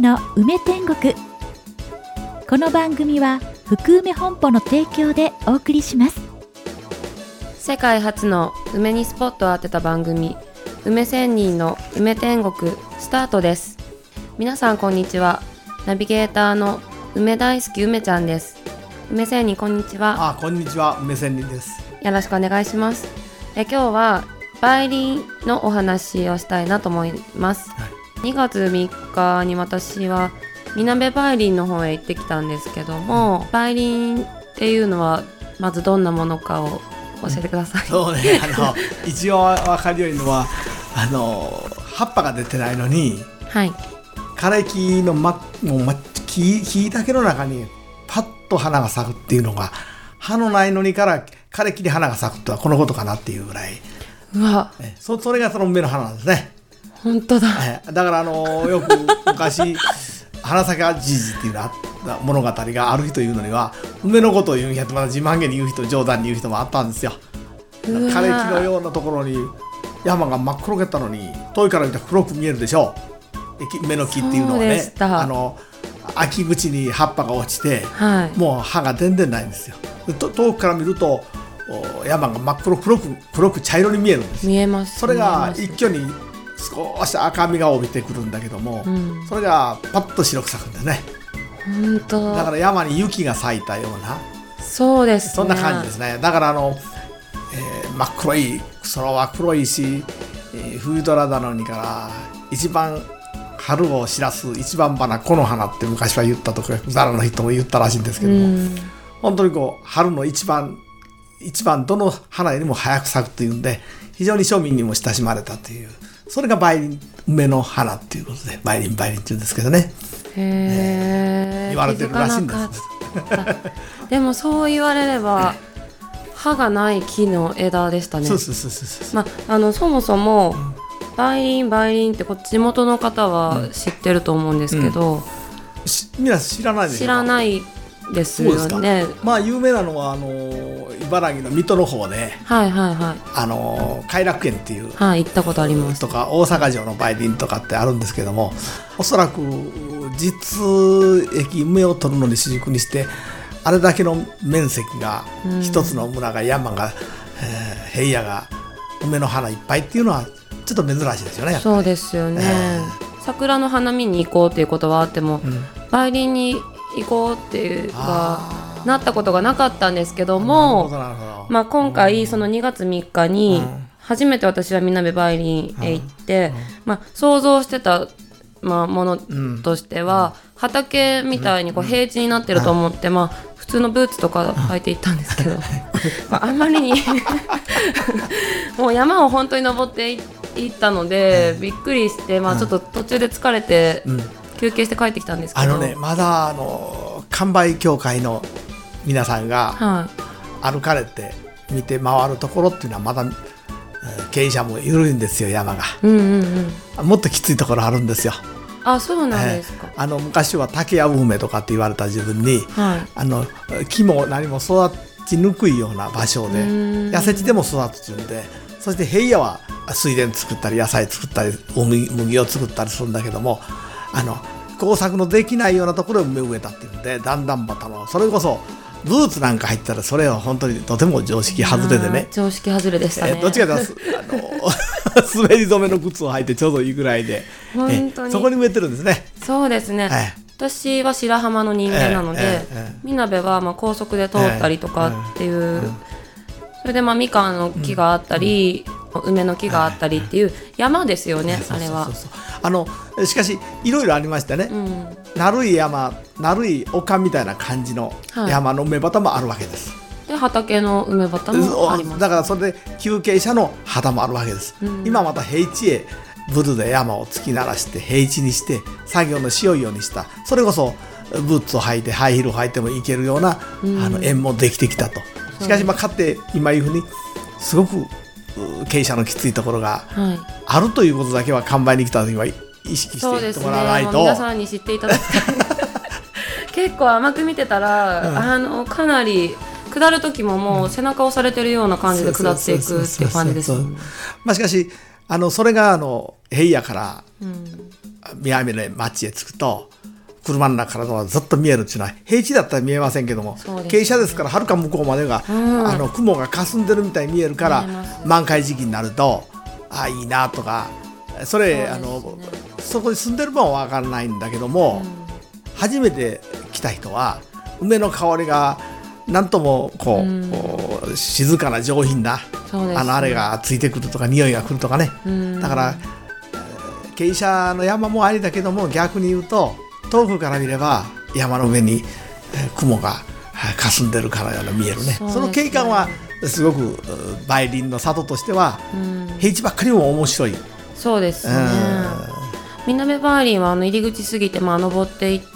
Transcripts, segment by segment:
の梅天国。この番組は福梅本舗の提供でお送りします。 世界初の梅にスポットを当てた番組、梅仙人の梅天国スタートです。皆さんこんにちは。ナビゲーターの梅大好き梅ちゃんです。梅仙人こんにちは。 こんにちは、梅仙人です。 よろしくお願いします。今日は梅林のお話をしたいなと思います、2月3日に私はみなべ梅林の方へ行ってきたんですけども、梅林っていうのはまずどんなものかを教えてください。 そうね、一応分かるようにのは葉っぱが出てないのに、枯れ木の、木だけの中にパッと花が咲くっていうのが、葉のないのにから枯れ木に花が咲くとはこのことかなっていうぐらい。 うわ、 それがその梅の花なんですね。 本当だ。 だからよく昔花咲かじじっていう物語がある人いうのには、梅のことを言うんやってまだ自慢げに言う人、冗談に言う人もあったんですよ。枯れ木のようなところに山が真っ黒けったのに、遠いから見たら黒く見えるでしょう。梅の木っていうのはね、秋口に葉っぱが落ちて、もう葉が全然ないんですよ。遠くから見ると山が真っ黒く茶色に見えるんです。 見えます。 それが一挙に少し赤みが帯びてくるんだけども、それがパッと白く咲くんですね。 本当だから山に雪が咲いたような、 そうですね、 そんな感じですね。だから真っ黒い空は黒いし、冬空なのにから一番春を知らす一番花木の花って昔は言ったとか、奈良の人も言ったらしいんですけども、本当に春の一番どの花よりも早く咲くというんで、非常に庶民にも親しまれたという、それが梅の花っていうことで梅林って言うんですけどね。言われてるらしいんです。 でもそう言われれば葉がない木の枝でしたね。 そう。 そもそも梅林って地元の方は知ってると思うんですけど、 皆知らないでしょうか。 知らないですよね。 有名なのは茨城の水戸の方で、偕楽園っていう、 行ったことありますとか大阪城の梅林とかってあるんですけども、おそらく実益梅を取るのに主軸にして、あれだけの面積が、一つの村が山が、平野が梅の花いっぱいっていうのはちょっと珍しいですよね。 そうですよね、桜の花見に行こうっていうことはあっても、梅林に行こうっていうなったことがなかったんですけども、今回その2月3日に初めて私はみなべ梅林へ行って、想像してたものとしては、畑みたいに平地になってると思って、普通のブーツとか履いて行ったんですけどあんまりにもう山を本当に登っていったので、びっくりして、ちょっと途中で疲れて、休憩して帰ってきたんですけど、 まだ完売協会の皆さんが歩かれて見て回るところっていうのはまだ、傾斜も緩いんですよ、山が、もっときついところあるんですよ。 そうなんですか。 昔は竹やぶ梅とかって言われた自分に、木も何も育ちにくいような場所で、痩せ地でも育つっていうんで、そして平野は水田作ったり野菜作ったり麦を作ったりするんだけども、工作のできないようなところを植えたっていうんで、だんだんそれこそブーツなんか入ったら、それは本当にとても常識外れでね。 常識外れでしたね。 どっちかというと滑り止めの靴を履いてちょうどいいぐらいで、そこに植えてるんですね。 そうですね、私は白浜の人間なので、みなべは高速で通ったりとかっていう、それでみかんの木があったり、梅の木があったりっていう山ですよね、あれは。 しかしいろいろありましてね、なるい山、なるい丘みたいな感じの山の梅畑もあるわけです。 で畑の梅畑もあります。 だからそれで休憩者の旗もあるわけです。今また平地へブルで山を突き鳴らして平地にして作業のしようようにした、それこそブーツを履いてハイヒールを履いてもいけるような縁もできてきたと。しかしかつて今いうふうにすごく傾斜のきついところがあるということだけは完売に来た時は意識していってもらわないと。 皆さんに知っていただきたい結構甘く見てたら、かなり下る時ももう背中押されてるような感じで下っていくっていう感じです。 しかしそれが平野から、 南の町へ着くと車の中からのはずっと見えるっていうのは平地だったら見えませんけども、傾斜ですからはるか向こうまでが、雲が霞んでるみたいに見えるから、満開時期になるといいなとか、それそこに住んでる分は分からないんだけども、初めて来た人は梅の香りがなんともこう、静かな上品な、あれがついてくるとか匂いが来るとかね、だから傾斜の山もありだけども、逆に言うと遠くから見れば山の上に雲が霞んでるかのような見えるね。その景観はすごく梅林の里としては平地ばっかりも面白い。 そうですね。南梅林は入り口過ぎて登っていって、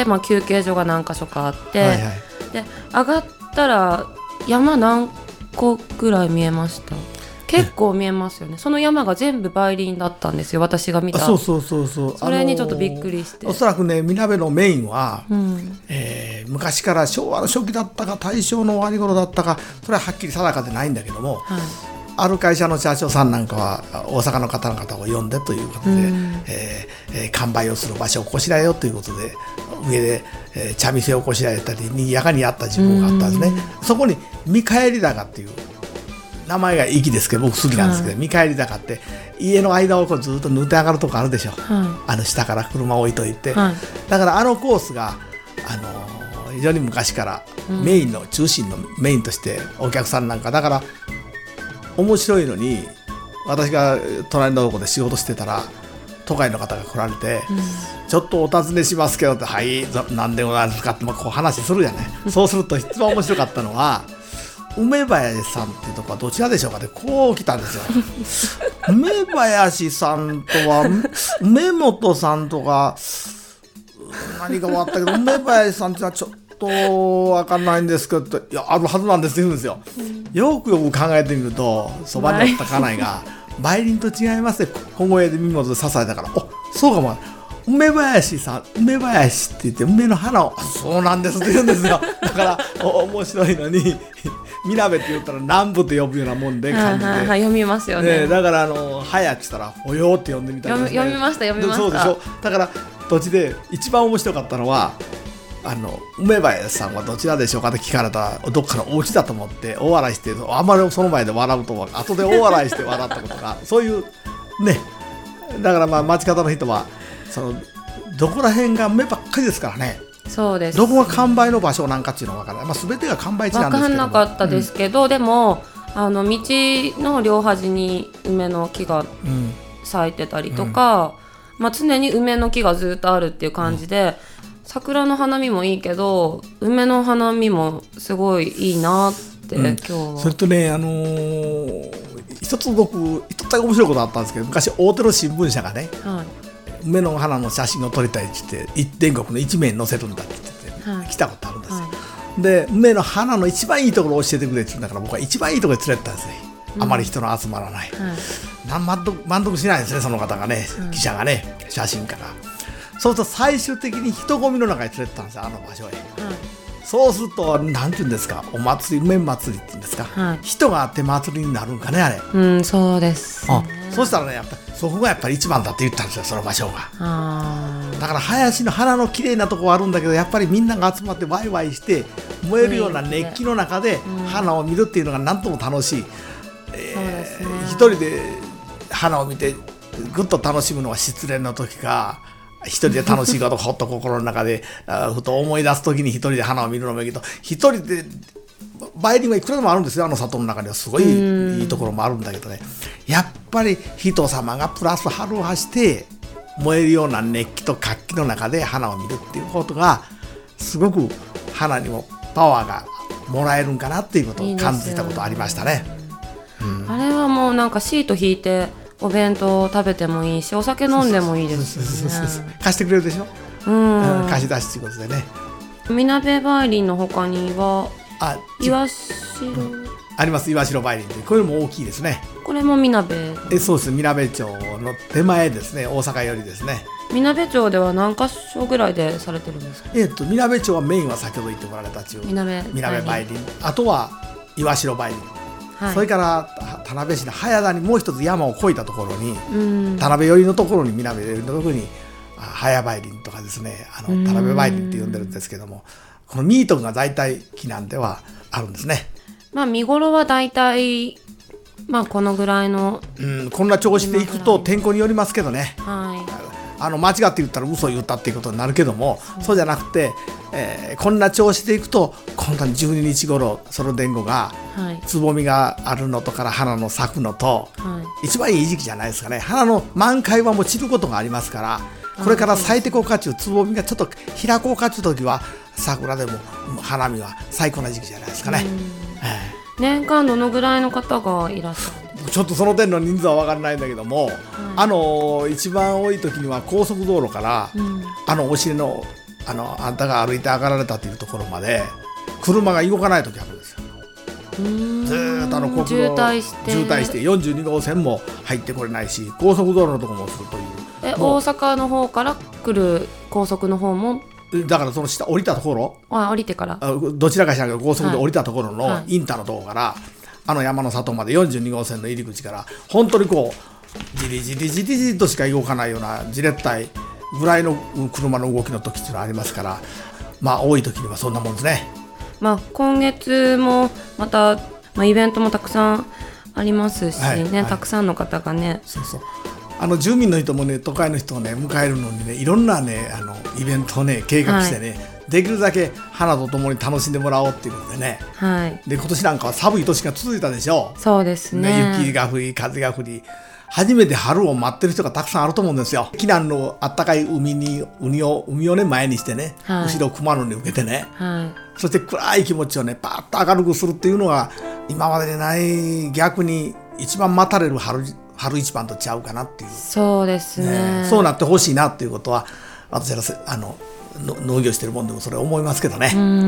休憩所が何か所かあって、で上がったら山何個ぐらい見えました？結構見えますよね。その山が全部梅林だったんですよ、私が見た。 そうそれにちょっとびっくりして、 おそらくね、みなべのメインは、昔から昭和の初期だったか大正の終わり頃だったか、それははっきり定かでないんだけども、ある会社の社長さんなんかは大阪の方々を呼んでということで、完売をする場所をこしらえようということで上で、茶店をこしらえたりにぎやかにやった時分があったんですね。そこに見返り高っていう名前が粋ですけど、僕好きなんですけど、見返り高って家の間をこうずっと抜いて上がるとこあるでしょ、下から車を置いといて、だからコースが非常に昔からメインの中心のメインとしてお客さんなんかだから面白いのに、私が隣のとこで仕事してたら都会の方が来られて、ちょっとお尋ねしますけどって、はい何でございますかってこう話するじゃない。そうすると一番面白かったのは梅林さんっていうところはどちらでしょうかってこう来たんですよ。梅林さんとは梅本さんとか何かもあったけど梅林さんっていうのはちょっと分かんないんですけど、いやあるはずなんですって言うんですよ。よくよく考えてみるとそばにあった家内が梅林と違いますね、小声で耳元で支えたから、そうかも、梅林さん梅林って言って梅の花をそうなんですって言うんですよ。だから面白いのにみなべって言ったら南部って呼ぶようなもんで感じで、 読みますよね。 だから早くしたらほよって呼んでみたいな、 読みましたそうでしょ。だから土地で一番面白かったのは梅林さんはどちらでしょうかって聞かれたらどっかのお家だと思って大笑いして、あんまりその前で笑うと後で大笑いして笑ったことがそういうね。だから町方の人はどこら辺が梅ばっかりですからね。 そうです。 どこが完売の場所なんかっていうのは分からない、全てが完売地なんですけども、 分かんなかったですけど、でも道の両端に梅の木が咲いてたりとか、常に梅の木がずっとあるっていう感じで、桜の花見もいいけど梅の花見もすごいいいなって、今日は。それとね、一つだけ面白いことあったんですけど、昔大手の新聞社がね、梅の花の写真を撮りたいって言って全国の一面に載せるんだって言って、来たことあるんですよ。で梅の花の一番いいところを教えてくれって言うんだから、僕は一番いいところに連れてったんですね。あまり人の集まらない、満足しないんですね、その方がね、記者がね、写真家が。そうすると最終的に人混みの中に連れてったんですよ、あの場所へ。そうするとなんていうんですか、お祭り梅祭りっていうんですか、人があって祭りになるんかね、あれ。 そうです、 そうしたらね、やっぱりそこがやっぱり一番だって言ったんですよ、その場所が。だから林の花の綺麗なとこはあるんだけど、やっぱりみんなが集まってワイワイして燃えるような熱気の中で花を見るっていうのがなんとも楽しい。一人で花を見てぐっと楽しむのは失恋の時か、一人で楽しいことほっと心の中でふと思い出す時に一人で花を見るのもいいけど、一人で梅林はいくらでもあるんですよ、あの里の中にはすごいいいところもあるんだけどね、やっぱり人様がプラス春を走って燃えるような熱気と活気の中で花を見るっていうことがすごく花にもパワーがもらえるんかなっていうことを感じたことありましたね。 あれはもうなんかシート引いてお弁当を食べてもいいし、お酒飲んでもいいですね。 貸してくれるでしょ、貸し出しということでね。 みなべ梅林の他には岩城あります。岩城梅林で、これも大きいですね。 これもみなべ。 そうです。みなべ町の手前ですね、大阪よりですね。 みなべ町では何か所ぐらいでされてるんですか？ みなべ町はメインは先ほど言っておられたみなべ梅林、あとは岩城梅林、それから田辺市の早田にもう一つ山を越えたところに、田辺寄りのところにみなべ寄りのところに早梅林とかですね、タラベ梅林って呼んでるんですけども、このミートが大体木なんではあるんですね。 見頃は大体このぐらいの、 こんな調子でいくと天候によりますけどね、 はい間違って言ったら嘘を言ったっていうことになるけども、そうじゃなくて、こんな調子でいくと今度は12日頃ソロデンゴが、つぼみがあるのとから花の咲くのと、一番いい時期じゃないですかね。花の満開はもう散ることがありますから、これから咲いてこうかちゅう、つぼみがちょっと開こうかちゅう時は桜でも花見は最高な時期じゃないですかね。 年間どのぐらいの方がいらっしゃるんですか？ ちょっとその点の人数は分からないんだけども、一番多い時には高速道路から、お尻のあんたが歩いて上がられたというところまで車が動かない時あるんですよ。ずーっと国道渋滞して 42号線も入ってこれないし、高速道路のところもするという。 大阪の方から来る高速の方も、 だからその下降りたところ、 降りてからどちらかしらけど高速で降りたところのインターのところから、山の里まで42号線の入り口から本当にこうじりじりじりじりとしか動かないようなじれったいぐらいの車の動きの時っていうのはありますから、多い時にはそんなもんですね。 今月もまた、イベントもたくさんありますしね、たくさんの方がね。 住民の人もね、都会の人をね迎えるのにね、いろんなねイベントをね計画してね、できるだけ花とともに楽しんでもらおうっていうのでね、で今年なんかは寒い年が続いたでしょ。 そうですね。 雪が降り風が降り、初めて春を待ってる人がたくさんあると思うんですよ。避難のあったかい海をね前にしてね、後ろ熊野に受けてね、そして暗い気持ちをねパーッと明るくするっていうのが今までにない逆に一番待たれる春一番とちゃうかなっていう。 そうですね。 そうなってほしいなっていうことは私ら農業してるもんでもそれ思いますけどね。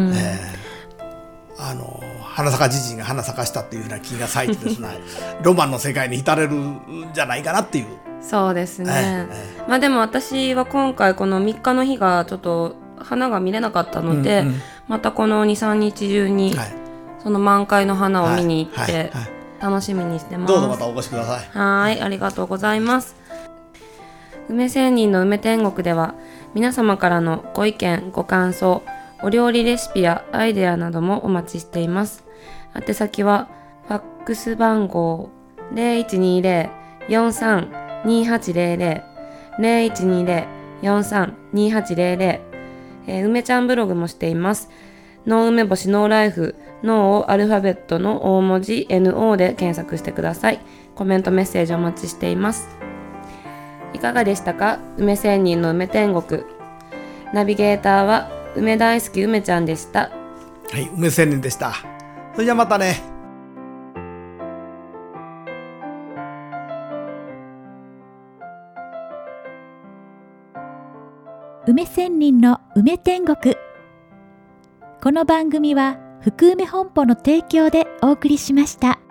花咲かじじいが花咲かしたっていうような気が咲いてですねロマンの世界に浸れるんじゃないかなっていう。 そうですね。でも私は今回この3日の日がちょっと花が見れなかったので、またこの 2,3 日中にその満開の花を見に行って楽しみにしてます。 どうぞまたお越しください。 はい、ありがとうございます。梅仙人の梅天国では皆様からのご意見ご感想、お料理レシピやアイデアなどもお待ちしています。宛先はファックス番号 0120-432800 0120-432800、梅ちゃんブログもしています。ノー梅干しノーライフ、ノーをアルファベットの大文字 NO で検索してください。コメントメッセージお待ちしています。いかがでしたか？梅仙人の梅天国。ナビゲーターは梅大好き梅ちゃんでした。 はい、梅仙人でした。それじゃまたね。 梅仙人の梅天国。この番組は福梅本舗の提供でお送りしました。